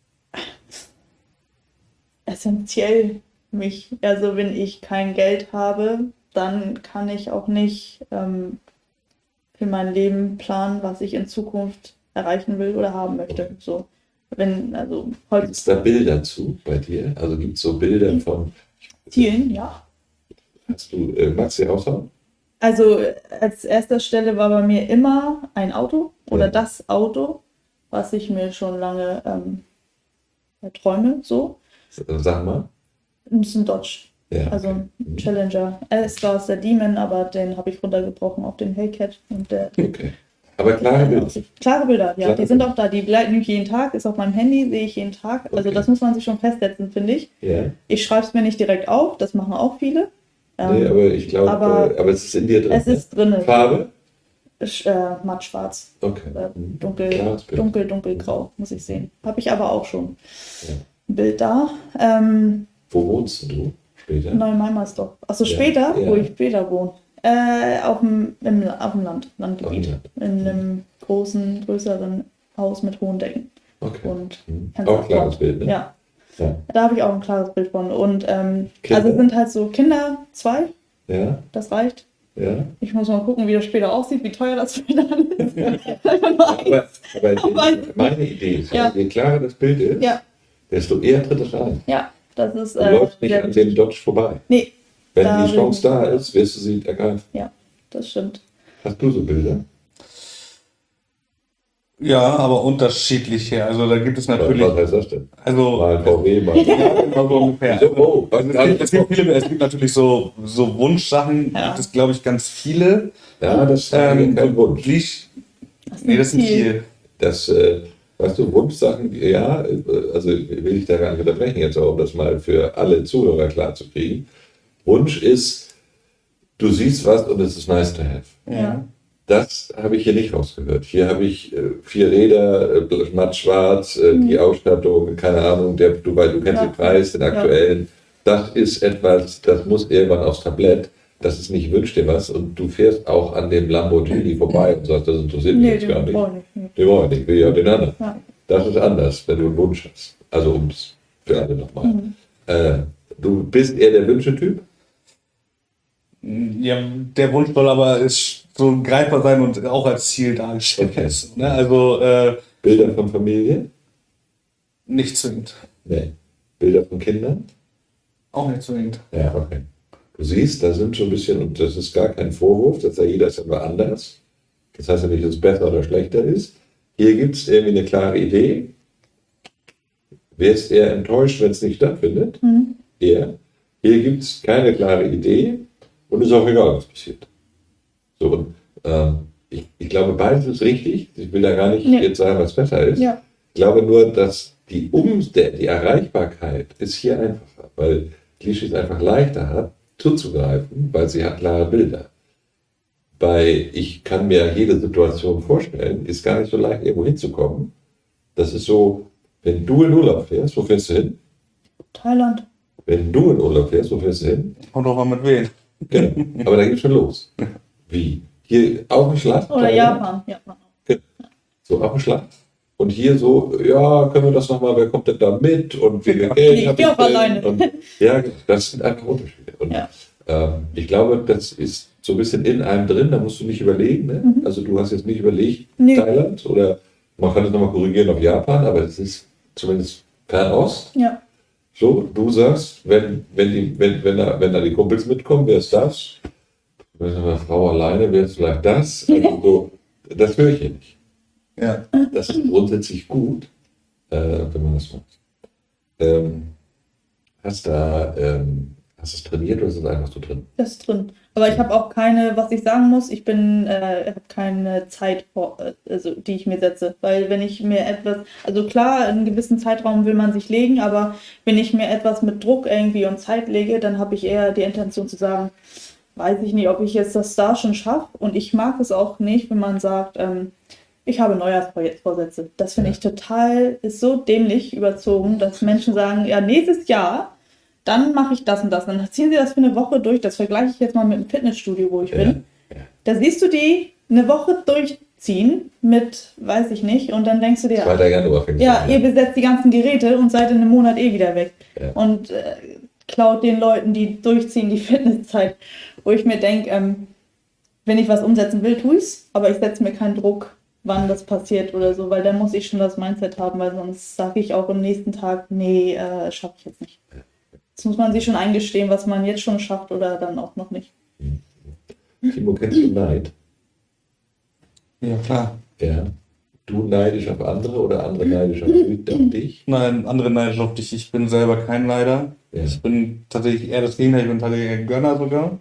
Essentiell für mich. Also wenn ich kein Geld habe, dann kann ich auch nicht für mein Leben planen, was ich in Zukunft erreichen will oder haben möchte. Okay. So, also Gibt es da Bilder zu bei dir? Also gibt es so Bilder von Zielen, ja. Hast du Maxi raushauen? Also als erster Stelle war bei mir immer ein Auto oder das Auto, was ich mir schon lange träume. So. Sag mal. Das ist ein Dodge. Ja, Also okay. ein Challenger. Es war aus der Demon, aber den habe ich runtergebrochen auf den Hellcat. Und der Okay. Aber klare Bilder. Klare Bilder, ja. Klare Die sind Bilder. auch da. Die bleiben jeden Tag. Ist auf meinem Handy, sehe ich jeden Tag. Also Okay. das muss man sich schon festsetzen, finde ich. Ja. Ich schreibe es mir nicht direkt auf. Das machen auch viele. Nee, aber ich glaube, aber aber es ist in dir drin. Es ist drin. Farbe? Matt schwarz. Okay. Klares Bild. Dunkelgrau, muss ich sehen. Habe ich aber auch schon. Ja. Ein Bild da. Wo wohnst du später? Neumeimersdorf. Achso, Ja. später, Ja. wo ich später wohne. Auf dem Landgebiet. Auf dem Land. In einem größeren Haus mit hohen Decken. Okay. Und Auch klares Bild, ne? Ja, Ja. da habe ich auch ein klares Bild von. Und Kinder? also es sind halt so Kinder, 2, Ja. das reicht. Ja. Ich muss mal gucken, wie das später aussieht, wie teuer das später ist. Aber meine Idee ist, Ja. je klarer das Bild ist, Ja. desto eher tritt es rein. Ja, das ist. Du läufst nicht sehr an dem Dodge vorbei. Nee, Wenn da die Chance bin ich- da ist, wirst du sie ergreifen. ja, das stimmt. Hast du so Bilder? Ja, aber unterschiedliche. Also da gibt es natürlich, Was heißt das denn? also Mal ein VW, mal. ja, genau so ungefähr. So, oh, was Es gibt natürlich so Wunschsachen, Ja. gibt es glaube ich ganz viele. Ja, das ist kein Wunsch. Nee, das sind Ziel. Das, weißt du, Wunschsachen, ja, also will ich da gar nicht unterbrechen jetzt auch, um das mal für alle Zuhörer klar zu kriegen. Wunsch ist, du siehst was und es ist nice to have. Ja. Das habe ich hier nicht rausgehört. Hier habe ich 4 Räder, matt schwarz, die Ausstattung, keine Ahnung, du kennst Ja. den Preis, den aktuellen. Das ist etwas, das muss irgendwann aufs Tablett. Das ist nicht, wünsch dir was und du fährst auch an dem Lamborghini vorbei und sagst, das interessiert mich Nee, jetzt gar den nicht. brauche ich nicht. Den brauche ich nicht, will ja den anderen. Ja. Das ist anders, wenn du einen Wunsch hast. Also um es für alle nochmal. Du bist eher der Wünschetyp? Ja, der Wunsch soll aber ist so greifbar sein und auch als Ziel dargestellt Okay. ist. Ne? Also Bilder von Familie? nicht zwingend. Nee. Bilder von Kindern? Auch nicht zwingend. Ja, okay. Du siehst, da sind schon ein bisschen, und das ist gar kein Vorwurf, dass jeder ist immer anders. Das heißt ja nicht, dass es besser oder schlechter ist. Hier gibt es irgendwie eine klare Idee. Wer ist eher enttäuscht, wenn es nicht stattfindet? Er. Hier gibt es keine klare Idee und ist auch egal, was passiert. So, und ich glaube, beides ist richtig. Ich will da gar nicht jetzt sagen, was besser ist. Ja. Ich glaube nur, dass die Erreichbarkeit ist hier einfacher, weil Klischee es einfach leichter hat, zuzugreifen, weil sie hat klare Bilder. Ich kann mir jede Situation vorstellen, ist gar nicht so leicht, irgendwo hinzukommen. Das ist so, wenn du in Urlaub fährst, wo fährst du hin? Thailand. Wenn du in Urlaub fährst, wo fährst du hin? Kommt doch mal mit wen. Genau. Aber da geht schon los. Wie? Hier auf dem Schlacht? Oder Japan. Japan. Genau. So auf dem Schlacht. Und hier so, ja, können wir das nochmal, wer kommt denn da mit? Und wie viel Geld Ich hab gehe auch denn? alleine. Und, ja, das sind einfach Unterschiede. Und ich glaube, das ist so ein bisschen in einem drin, da musst du nicht überlegen. Ne? Also du hast jetzt nicht überlegt, Thailand, oder man kann es nochmal korrigieren auf Japan, aber es ist zumindest Fernost. Ja. So, du sagst, wenn da die Kumpels mitkommen, wer ist das? Wenn eine Frau alleine, wer ist vielleicht das? Also so, das höre ich hier nicht. Ja. Das ist grundsätzlich gut, wenn man das macht. Hast du es trainiert oder ist es einfach so drin? Das ist drin. Aber ich habe auch keine, was ich sagen muss, ich habe keine Zeit, also, die ich mir setze. Weil wenn ich mir etwas, also klar, in einen gewissen Zeitraum will man sich legen, aber wenn ich mir etwas mit Druck irgendwie und Zeit lege, dann habe ich eher die Intention zu sagen, weiß ich nicht, ob ich jetzt das da schon schaffe. Und ich mag es auch nicht, wenn man sagt, ich habe Neujahrsvorsätze. Das finde ich ist so dämlich überzogen, dass Menschen sagen, ja, nächstes Jahr, dann mache ich das und das. Dann ziehen sie das für eine Woche durch. Das vergleiche ich jetzt mal mit dem Fitnessstudio, wo ich bin. Ja. Da siehst du die eine Woche durchziehen mit, weiß ich nicht, und dann denkst du dir, 2. Januar fängt es ja, an. ihr besetzt die ganzen Geräte und seid in einem Monat wieder weg. Ja. Und klaut den Leuten, die durchziehen, die Fitnesszeit. Wo ich mir denke, wenn ich was umsetzen will, tue ich's, aber ich setze mir keinen Druck, wann das passiert oder so, weil dann muss ich schon das Mindset haben, weil sonst sage ich auch am nächsten Tag, nee, schaffe ich jetzt nicht. Das muss man sich schon eingestehen, was man jetzt schon schafft oder dann auch noch nicht. Timo, kennst du Neid? Ja, klar. Ja. Du neidisch auf andere oder andere neidisch auf dich? Nein, andere neidisch auf dich. Ich bin selber kein Neider. Ja. Ich bin tatsächlich eher das Gegenteil. Ich bin tatsächlich ein Gönner sogar.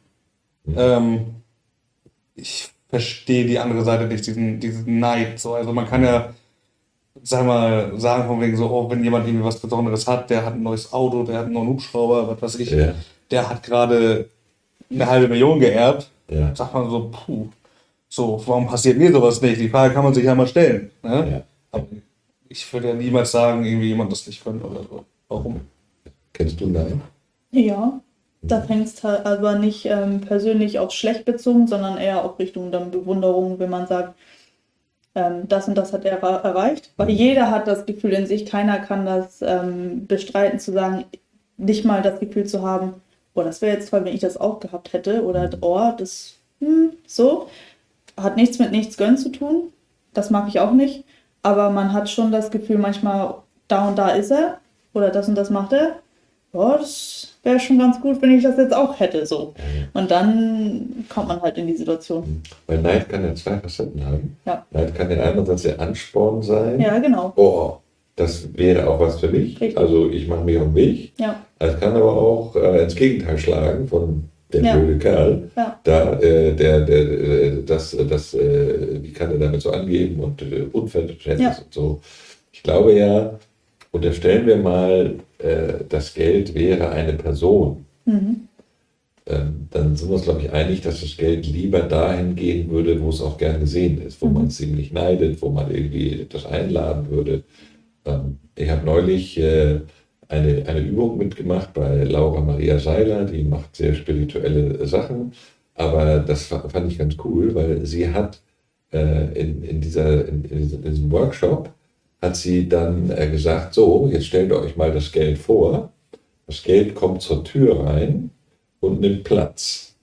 Ich verstehe die andere Seite nicht, diesen Neid. So. Also man kann ja, sag mal, sagen von wegen so, oh, wenn jemand irgendwie was Besonderes hat, der hat ein neues Auto, der hat einen neuen Hubschrauber, was weiß ich, Ja. der hat gerade 500.000 geerbt. Ja. Sagt man so, puh, so, warum passiert mir sowas nicht? Die Frage kann man sich ja mal stellen. Ne? Ja. Aber ich würde ja niemals sagen, irgendwie jemand das nicht könnte oder so. Warum? Kennst du Neid? Ja, da fängt es aber nicht persönlich auf schlecht bezogen, sondern eher auch Richtung dann Bewunderung, wenn man sagt, das und das hat er erreicht. Weil jeder hat das Gefühl in sich, keiner kann das bestreiten, zu sagen, nicht mal das Gefühl zu haben, oh, das wäre jetzt toll, wenn ich das auch gehabt hätte. Oder, oh, das, so. Hat nichts mit nichts gönnen zu tun. Das mag ich auch nicht. Aber man hat schon das Gefühl, manchmal, da und da ist er. Oder das und das macht er. Ja, das wäre schon ganz gut, wenn ich das jetzt auch hätte. So. Und dann kommt man halt in die Situation. Weil Neid kann ja 2 Facetten haben. Ja. Neid kann ja einerseits der Ansporn sein. Ja, genau. Oh, das wäre auch was für mich. Richtig. Also ich mache mich um mich. Ja. Es kann aber auch ins Gegenteil schlagen von der blöde Kerl. Ja. Da, wie kann er damit so angeben und Unverständnis Ja. und so. Ich glaube ja, unterstellen wir mal, das Geld wäre eine Person. Dann sind wir uns, glaube ich, einig, dass das Geld lieber dahin gehen würde, wo es auch gern gesehen ist, wo man es ziemlich neidet, wo man irgendwie das einladen würde. Ich habe neulich eine Übung mitgemacht bei Laura Maria Seiler, die macht sehr spirituelle Sachen, aber das fand ich ganz cool, weil sie hat in diesem Workshop hat sie dann gesagt, so, jetzt stellt euch mal das Geld vor, das Geld kommt zur Tür rein und nimmt Platz.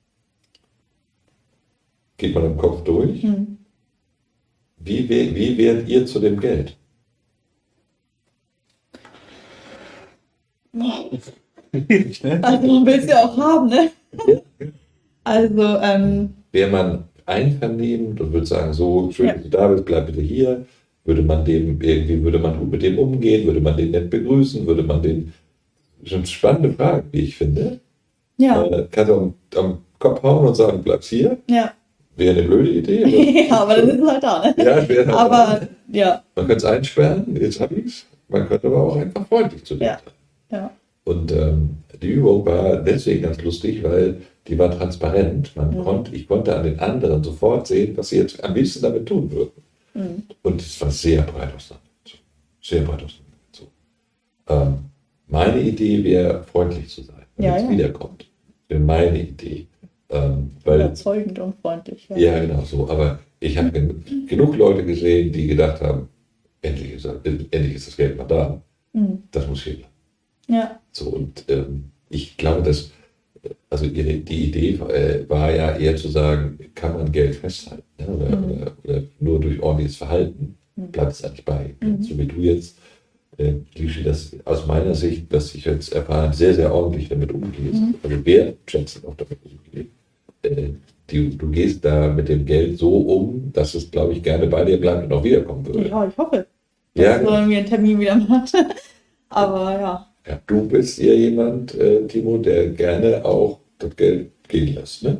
Geht man im Kopf durch? Wie wärt ihr zu dem Geld? Schwierig, ne? Also man will es ja auch haben, ne? Ja. Also, Wäre man einvernehmend und würde sagen, so schön, dass du da bist, bleib bitte hier, würde man gut mit dem umgehen, würde man den nett begrüßen, würde man den, schon spannende Frage, wie ich finde. ja, Kannst du am Kopf hauen und sagen, bleibst hier? ja. Wäre eine blöde Idee. Ja, aber dann ist es halt da, ne? Ja, wäre halt Aber, da. ja, Man könnte es einsperren, jetzt habe ich es. Man könnte aber auch einfach freundlich zu dir Ja. sein. ja. Und die Übung war deswegen ganz lustig, weil die war transparent. Ich konnte an den anderen sofort sehen, was sie jetzt am liebsten damit tun würden. Mhm. Und es war sehr breit auseinandergezogen. Sehr breit auseinandergezogen. Meine Idee wäre, freundlich zu sein, wenn Ja, es ja. wiederkommt. Wäre meine Idee. Weil, Überzeugend und freundlich. ja, genau so. Aber ich habe genug Leute gesehen, die gedacht haben, endlich ist das Geld mal da. Mhm. Das muss hier bleiben. Ja, So, und ich glaube, also die Idee war ja eher zu sagen, kann man Geld festhalten, ne? Oder nur durch ordentliches Verhalten bleibt es eigentlich bei. So wie du jetzt, Lishi, das aus meiner Sicht, was ich jetzt erfahren, sehr, sehr ordentlich damit umgehst, also wertschätzend auch damit umgehst. Du gehst da mit dem Geld so um, dass es, glaube ich, gerne bei dir bleibt und auch wiederkommen würde. ja, ich hoffe, dass Ja, so irgendwie einen Termin wieder macht. Aber ja, ja, du bist ja jemand, Timo, der gerne auch das Geld gehen lässt, ne?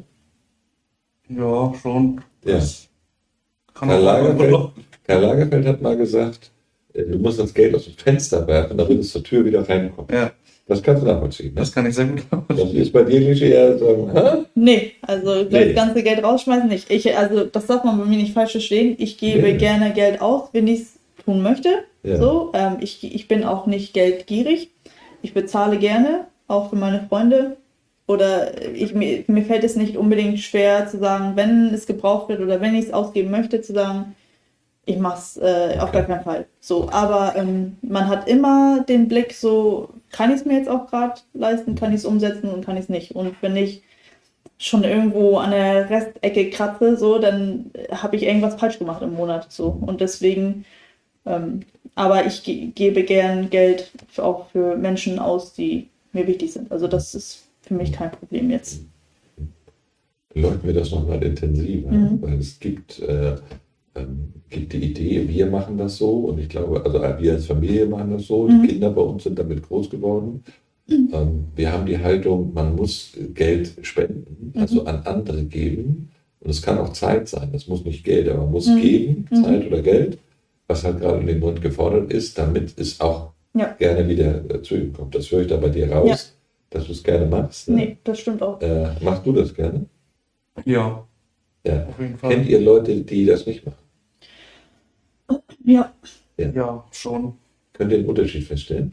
Ja, schon. Ja. Das kann Karl Lagerfeld, auch. Karl Lagerfeld hat mal gesagt, du musst das Geld aus dem Fenster werfen, damit es zur Tür wieder reinkommt. Ja, Das kannst du nachvollziehen. Ne? das kann ich sehr gut Das ist bei dir, Lishi, eher so, hä? nee, also Nee. das ganze Geld rausschmeißen nicht. Also das darf man bei mir nicht falsch verstehen. Ich gebe Nee. gerne Geld aus, wenn ich es tun möchte. Ja. So, ich bin auch nicht geldgierig. Ich bezahle gerne, auch für meine Freunde. Oder mir fällt es nicht unbedingt schwer zu sagen, wenn es gebraucht wird oder wenn ich es ausgeben möchte, zu sagen, ich mache es auf gar keinen Fall. So, aber man hat immer den Blick so, kann ich es mir jetzt auch gerade leisten, kann ich es umsetzen und kann ich es nicht. Und wenn ich schon irgendwo an der Restecke kratze, so, dann habe ich irgendwas falsch gemacht im Monat. So. Und deswegen, aber ich gebe gern Geld auch für Menschen aus, die mir wichtig sind. Also das ist für mich kein Problem jetzt. Läuten wir das nochmal intensiver, weil es gibt die Idee, wir machen das so und ich glaube, also wir als Familie machen das so, die Kinder bei uns sind damit groß geworden. Wir haben die Haltung, man muss Geld spenden, also an andere geben und es kann auch Zeit sein, das muss nicht Geld, aber man muss geben, Zeit oder Geld, was halt gerade in dem Moment gefordert ist, damit es auch gerne wieder zu ihm kommt. Das höre ich da bei dir raus, dass du es gerne machst. Ne? Nee, das stimmt auch. Machst du das gerne? Ja, Ja. auf jeden Fall. Kennt ihr Leute, die das nicht machen? Ja, Ja, schon. Könnt ihr den Unterschied feststellen?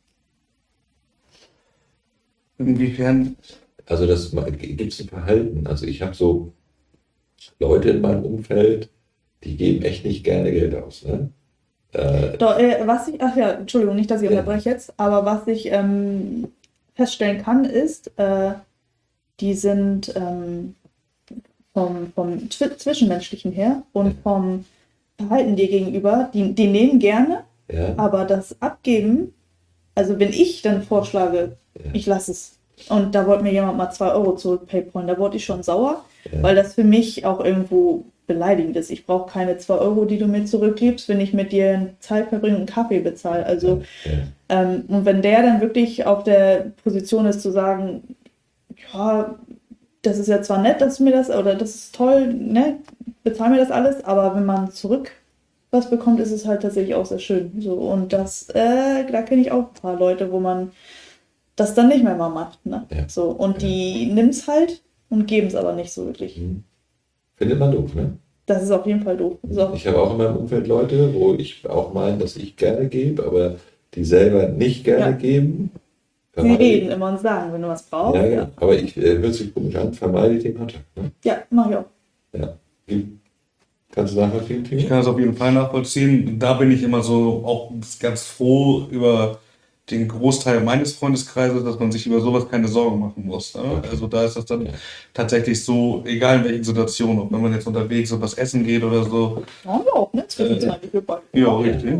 Inwiefern? Also gibt es ein Verhalten. Also ich habe so Leute in meinem Umfeld, die geben echt nicht gerne Geld aus. Ne? ach ja, Entschuldigung, nicht, dass ich unterbreche jetzt, aber was ich feststellen kann, ist, die sind vom Zwischenmenschlichen her und vom Verhalten dir gegenüber, die nehmen gerne, Ja? aber das Abgeben, also wenn ich dann vorschlage, ich lasse es, und da wollte mir jemand mal 2 Euro zurück PayPal, da wurde ich schon sauer, weil das für mich auch irgendwo beleidigend ist. Ich brauche keine 2 Euro, die du mir zurückgibst, wenn ich mit dir Zeit verbringe und einen Kaffee bezahle. Also, und wenn der dann wirklich auf der Position ist zu sagen, ja, das ist ja zwar nett, dass du mir das, oder das ist toll, ne, bezahl mir das alles, aber wenn man zurück was bekommt, ist es halt tatsächlich auch sehr schön. So, und da kenne ich auch ein paar Leute, wo man das dann nicht mehr mal macht. Ne? Ja. So, und die nimmt es halt und geben es aber nicht so wirklich. Findet man doof, ne? Das ist auf jeden Fall doof. So. Ich habe auch in meinem Umfeld Leute, wo ich auch meine, dass ich gerne gebe, aber die selber nicht gerne geben. Sie reden immer und sagen, wenn du was brauchst. Ja, ja. Aber ich hört sich komisch an, vermeide den Kontakt. Ne? Ja, mach ich auch. Ja. Kannst du nachvollziehen, Timo? Ich kann das auf jeden Fall nachvollziehen. Da bin ich immer so auch ganz froh über den Großteil meines Freundeskreises, dass man sich über sowas keine Sorgen machen muss. Ne? Okay. Also da ist das dann Ja. tatsächlich so, egal in welchen Situationen, ob wenn man jetzt unterwegs so was essen geht oder so. Haben wir auch, ne? Zwischenzeitlich wir beide. Ja, richtig.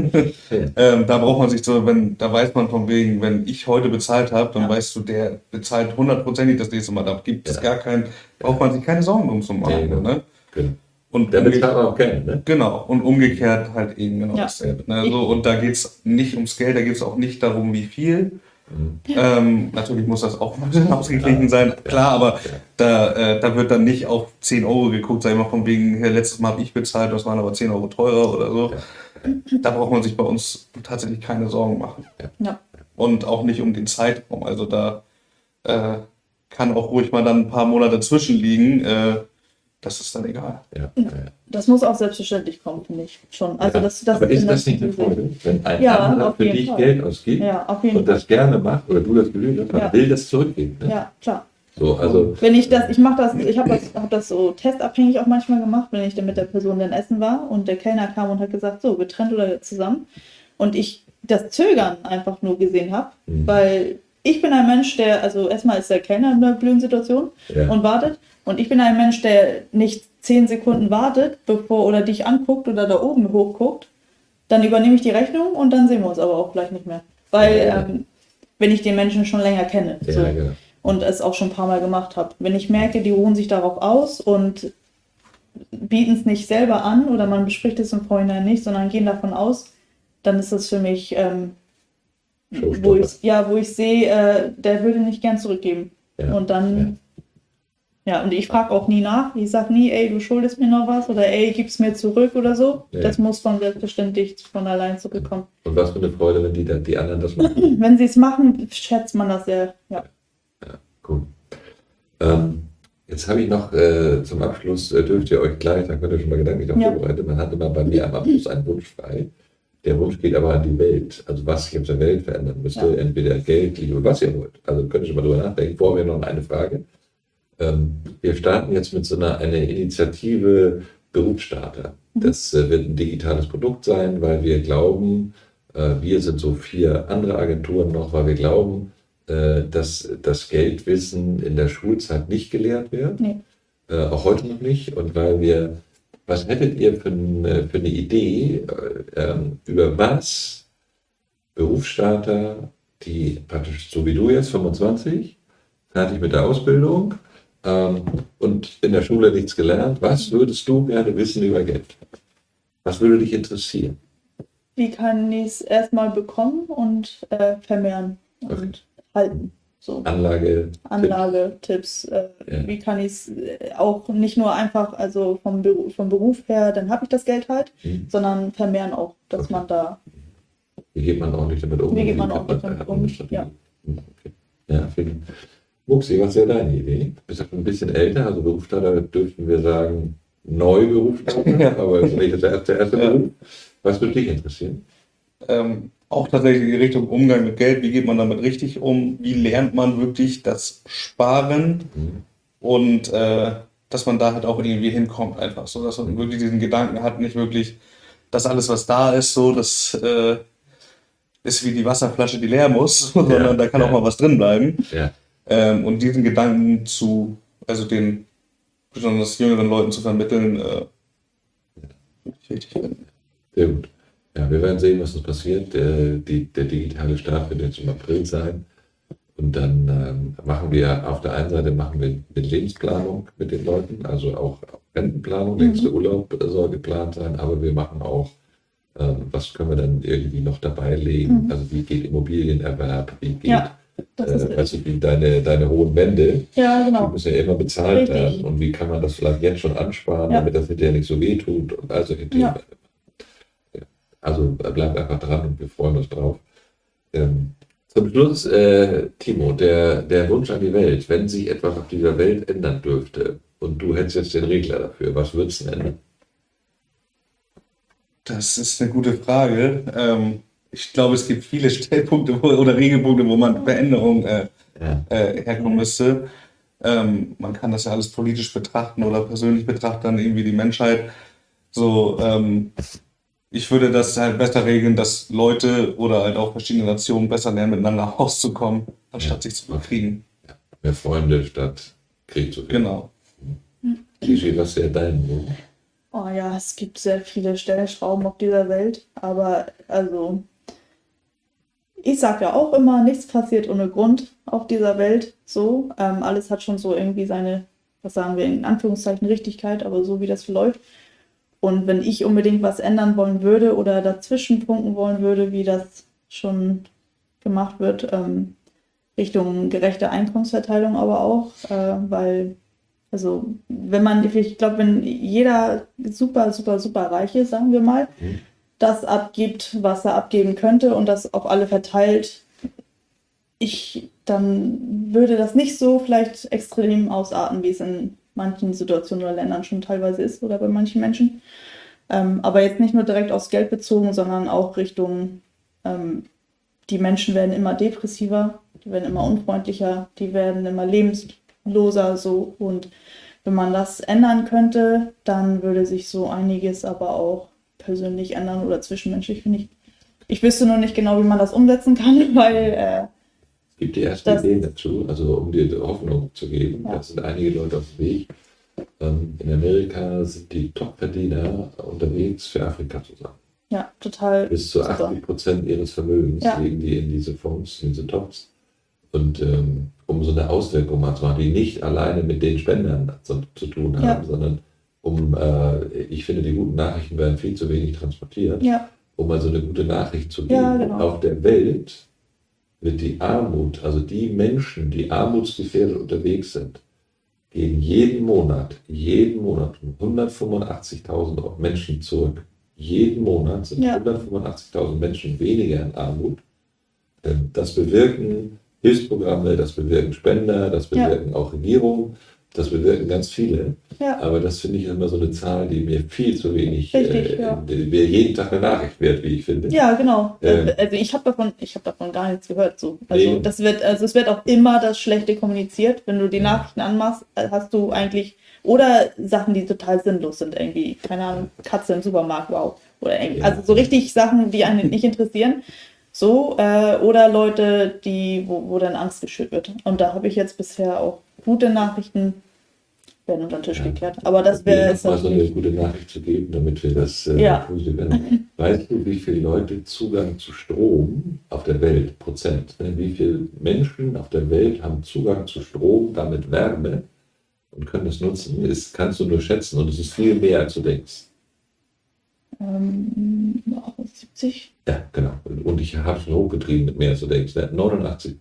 Da braucht man sich so, da weiß man von wegen, wenn ich heute bezahlt habe, dann Ja. weißt du, der bezahlt 100%ig das nächste Mal. Da gibt es Ja. braucht man sich keine Sorgen drum zu machen. Nee, genau. Ne? Genau. Und Der bezahlt auch Geld, ne? genau, und umgekehrt halt eben genau Ja. dasselbe. Ne? So, und da geht es nicht ums Geld, da geht es auch nicht darum, wie viel. Mhm. Natürlich muss das auch mal ausgeglichen sein, klar, aber da wird dann nicht auf 10 Euro geguckt, sag ich mal, von wegen, hey, letztes Mal habe ich bezahlt, das waren aber 10 Euro teurer oder so. Da braucht man sich bei uns tatsächlich keine Sorgen machen. Ja. Und auch nicht um den Zeitraum. Also da kann auch ruhig mal dann ein paar Monate zwischenliegen. Das ist dann egal. Ja. Das muss auch selbstverständlich kommen, finde ich schon. Also Ja. das Aber ist in das der nicht eine Schule- Freude, wenn ein Ja, anderer auf für jeden dich Fall. Geld ausgibt Ja, auf jeden und das gerne macht oder du das Gefühl hast, man Ja. will das zurückgeben? Ne? Ja, klar. So, also, Wenn ich habe das so testabhängig auch manchmal gemacht, wenn ich dann mit der Person dann essen war und der Kellner kam und hat gesagt, so, getrennt oder zusammen. Und ich das Zögern einfach nur gesehen habe, weil ich bin ein Mensch, der, also erstmal ist der Kellner in einer blöden Situation Ja. und wartet. Und ich bin ein Mensch, der nicht 10 Sekunden wartet, bevor oder dich anguckt oder da oben hochguckt. Dann übernehme ich die Rechnung und dann sehen wir uns aber auch gleich nicht mehr. Weil, Ja. wenn ich den Menschen schon länger kenne. ja, So. genau. Und es auch schon ein paar Mal gemacht habe. Wenn ich merke, die ruhen sich darauf aus und bieten es nicht selber an oder man bespricht es im Vorhinein nicht, sondern gehen davon aus, dann ist das für mich, wo ich sehe, der würde nicht gern zurückgeben. Ja. Und dann, und ich frage auch nie nach. Ich sage nie, ey, du schuldest mir noch was oder ey, gib's mir zurück oder so. Ja. Das muss von selbstverständlich von allein zurückkommen. Und was für eine Freude, wenn die anderen das machen. Wenn sie es machen, schätzt man das sehr. Ja. Cool. Jetzt habe ich noch zum Abschluss, dürft ihr euch gleich, da könnt ihr schon mal gedanklich darauf vorbereiten, man hat immer bei mir am Abschluss einen Wunsch frei. Der Wunsch geht aber an die Welt, also was sich auf der Welt verändern müsste, Ja. entweder Geld, Liebe, was ihr wollt. Also könnt ihr schon mal drüber nachdenken. Vorher noch eine Frage. Wir starten jetzt mit so eine Initiative Berufsstarter. Das wird ein digitales Produkt sein, weil wir glauben, wir sind so 4 andere Agenturen noch, weil wir glauben, dass das Geldwissen in der Schulzeit nicht gelehrt wird. Nee. Auch heute noch nicht. Und weil wir, was hättet ihr für eine Idee, über was Berufsstarter, die praktisch so wie du jetzt, 25, fertig mit der Ausbildung und in der Schule nichts gelernt, was würdest du gerne wissen über Geld? Was würde dich interessieren? Wie kann ich es erstmal bekommen und vermehren und halten? So. Anlagetipps. Wie kann ich es auch nicht nur einfach, also vom Beruf her, dann habe ich das Geld halt, sondern vermehren auch, dass man da. Wie geht man ordentlich damit um? Wie geht man kann ordentlich damit hat um? eine Strategie? Ja. Okay. Ja, vielen. Muxi, was wäre deine Idee? Du bist ja schon ein bisschen älter, also Berufsstarter dürften wir sagen, Berufsstarter, Ja. aber ist nicht der erste Ja. Beruf. Was würde dich interessieren? Auch tatsächlich in die Richtung Umgang mit Geld. Wie geht man damit richtig um? Wie lernt man wirklich das Sparen? Und dass man da halt auch irgendwie hinkommt einfach so, dass man wirklich diesen Gedanken hat, nicht wirklich, dass alles, was da ist, so, das ist wie die Wasserflasche, die leer muss, sondern da kann auch mal was drin bleiben. Ja. Und diesen Gedanken den besonders jüngeren Leuten zu vermitteln, wichtig finden. Sehr gut. Ja, wir werden sehen, was uns passiert. Der digitale Start wird jetzt im April sein. Und dann machen wir auf der einen Seite eine Lebensplanung mit den Leuten, also auch Rentenplanung, der nächste Urlaub soll geplant sein, aber wir machen auch, was können wir dann irgendwie noch dabei legen, also wie geht Immobilienerwerb, wie geht, das ist weißt du, wie deine hohen Wände, ja, die genau. müssen ja immer bezahlt Richtig. werden und wie kann man das vielleicht jetzt schon ansparen, Ja. damit das hinterher nicht so weh tut und also Themen. Ja. Also bleibt einfach dran und wir freuen uns drauf. Zum Schluss, Timo, der Wunsch an die Welt, wenn sich etwas auf dieser Welt ändern dürfte und du hättest jetzt den Regler dafür, was würdest du denn ändern? Das ist eine gute Frage. Ich glaube, es gibt viele Stellpunkte oder Regelpunkte, wo man Veränderungen herkommen müsste. Man kann das ja alles politisch betrachten oder persönlich betrachten, dann irgendwie die Menschheit so Ich würde das halt besser regeln, dass Leute oder halt auch verschiedene Nationen besser lernen, miteinander auszukommen, anstatt sich zu bekriegen. Ja. Mehr Freunde statt Krieg zu führen. Genau. Klischee, was wäre dein Wunsch? Oh ja, es gibt sehr viele Stellschrauben auf dieser Welt, aber also ich sage ja auch immer, nichts passiert ohne Grund auf dieser Welt. So, alles hat schon so irgendwie seine, was sagen wir, in Anführungszeichen Richtigkeit, aber so wie das läuft. Und wenn ich unbedingt was ändern wollen würde oder dazwischen punkten wollen würde, wie das schon gemacht wird, Richtung gerechte Einkommensverteilung aber auch, weil, also wenn man, ich glaube, wenn jeder super, super, super reich ist, sagen wir mal, das abgibt, was er abgeben könnte und das auf alle verteilt, dann würde das nicht so vielleicht extrem ausarten, wie es in manchen Situationen oder Ländern schon teilweise ist oder bei manchen Menschen. Aber jetzt nicht nur direkt aufs Geld bezogen, sondern auch Richtung, die Menschen werden immer depressiver, die werden immer unfreundlicher, die werden immer lebensloser so. Und wenn man das ändern könnte, dann würde sich so einiges aber auch persönlich ändern oder zwischenmenschlich, finde ich. Ich wüsste nur nicht genau, wie man das umsetzen kann, weil Es gibt die ersten Ideen dazu, also um dir Hoffnung zu geben. Ja. Das sind einige Leute auf dem Weg. In Amerika sind die Top-Verdiener unterwegs für Afrika zusammen. ja, total Bis zu super. 80% ihres Vermögens Ja. legen die in diese Fonds, in diese Tops. Und um so eine Auswirkung mal zu machen, die nicht alleine mit den Spendern zu tun haben, Ja. sondern ich finde, die guten Nachrichten werden viel zu wenig transportiert, Ja, um mal so eine gute Nachricht zu geben. Ja, genau. Auf der Welt wird die Armut, also die Menschen, die armutsgefährdet unterwegs sind, gehen jeden Monat um 185.000 Menschen zurück. Jeden Monat sind Ja. 185.000 Menschen weniger in Armut. Das bewirken Hilfsprogramme, das bewirken Spender, das bewirken auch Regierungen, das bewirken ganz viele. ja, Aber das finde ich immer so eine Zahl, die mir viel zu wenig, Richtig, ja. die mir jeden Tag eine Nachricht wert, wie ich finde. ja, genau. Ähm. Also ich habe davon gar nichts gehört. So. Also Nee. es wird auch immer das Schlechte kommuniziert. Wenn du die Nachrichten anmachst, hast du eigentlich, oder Sachen, die total sinnlos sind, irgendwie, keine Ahnung, Katze im Supermarkt, wow. Oder irgendwie, Ja. also so richtig Sachen, die einen nicht interessieren. So, oder Leute, wo dann Angst geschürt wird. Und da habe ich jetzt bisher auch gute Nachrichten, werden unter den Tisch gekehrt. Aber das wäre Dir jetzt noch mal so eine natürlich. gute Nachricht zu geben, damit wir das Ja. positiv werden. Weißt du, wie viele Leute Zugang zu Strom auf der Welt, Prozent, ne? Wie viele Menschen auf der Welt haben Zugang zu Strom, damit Wärme und können das nutzen? Das kannst du nur schätzen und es ist viel mehr, als du denkst. 70? Ja, genau. Und ich habe es schon hochgetrieben mit mehr, als du denkst. Ne? 89%.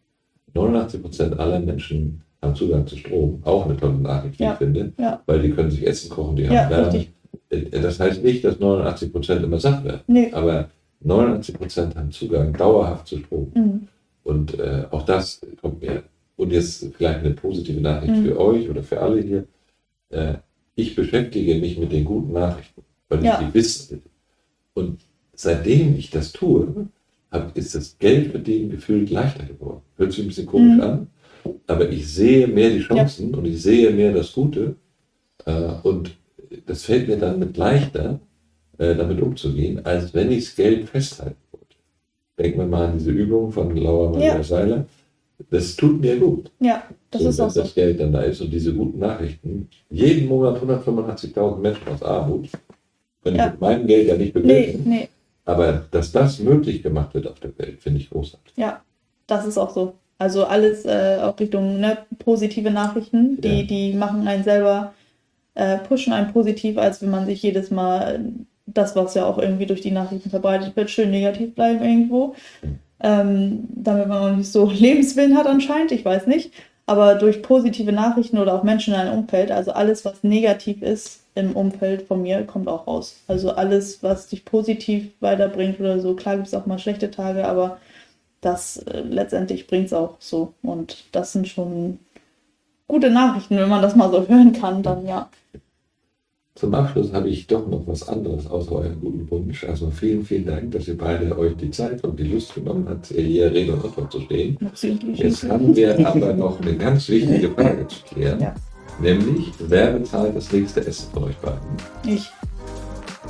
89% aller Menschen haben Zugang zu Strom. Auch eine tolle Nachricht, wie Ja. ich finde. Ja. Weil die können sich Essen kochen, die Ja, haben Wärme. richtig. Das heißt nicht, dass 89% immer satt werden. Nee. Aber 89% haben Zugang dauerhaft zu Strom. Mhm. Und auch das kommt mir. Und jetzt vielleicht eine positive Nachricht Mhm. für euch oder für alle hier. Ich beschäftige mich mit den guten Nachrichten, weil ich Ja. die wissen will. Und seitdem ich das tue, ist das Geldverdienen gefühlt leichter geworden. Hört sich ein bisschen komisch an, aber ich sehe mehr die Chancen und ich sehe mehr das Gute. Und das fällt mir dann mit leichter, damit umzugehen, als wenn ich das Geld festhalten wollte. Denken wir mal an diese Übung von Laura Maria Seiler. Das tut mir gut. Ja, das ist auch dass so. das Geld dann da ist und diese guten Nachrichten. Jeden Monat 185.000 Menschen aus Armut. Wenn ich mit meinem Geld ja nicht bewirken. Nee. Aber dass das möglich gemacht wird auf der Welt, finde ich großartig. Ja, das ist auch so. Also alles auch Richtung positive Nachrichten, die machen einen selber, pushen einen positiv, als wenn man sich jedes Mal das, was ja auch irgendwie durch die Nachrichten verbreitet wird, schön negativ bleiben irgendwo. Damit man auch nicht so Lebenswillen hat anscheinend, ich weiß nicht. Aber durch positive Nachrichten oder auch Menschen in einem Umfeld, also alles, was negativ ist im Umfeld von mir, kommt auch raus. Also alles, was dich positiv weiterbringt oder so. Klar gibt es auch mal schlechte Tage, aber das letztendlich bringt es auch so. Und das sind schon gute Nachrichten, wenn man das mal so hören kann, dann ja. Zum Abschluss habe ich doch noch was anderes außer euren guten Wunsch. Also vielen, vielen Dank, dass ihr beide euch die Zeit und die Lust genommen habt, hier Rede und Antwort zu stehen. Jetzt haben wir aber noch eine ganz wichtige Frage zu klären. Ja. Nämlich, wer bezahlt das nächste Essen von euch beiden? Ich.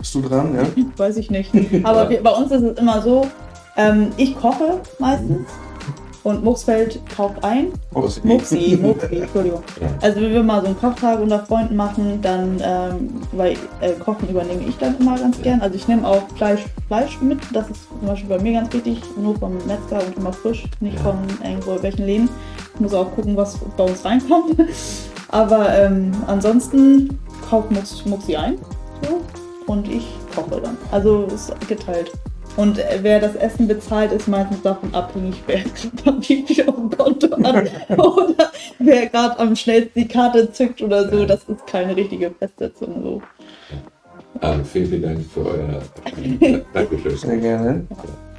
Bist du dran, ja? Weiß ich nicht. Aber bei uns ist es immer so, ich koche meistens und Muxfeld kauft ein. Muxi, Entschuldigung. Ja. Also wenn wir mal so einen Kochtag unter Freunden machen, dann, weil Kochen übernehme ich dann immer ganz gern. Also ich nehme auch Fleisch mit, das ist zum Beispiel bei mir ganz wichtig, nur vom Metzger und immer frisch, nicht von irgendwo welchen Läden. Ich muss auch gucken, was bei uns reinkommt. Aber ansonsten kauft Muxi ein so, und ich koche dann. Also es ist geteilt. Und wer das Essen bezahlt, ist meistens davon abhängig, wer wie viel auf dem Konto hat oder wer gerade am schnellsten die Karte zückt oder so. Das ist keine richtige Festsetzung. So. Vielen Dank für euer Dankeschön. Sehr gerne.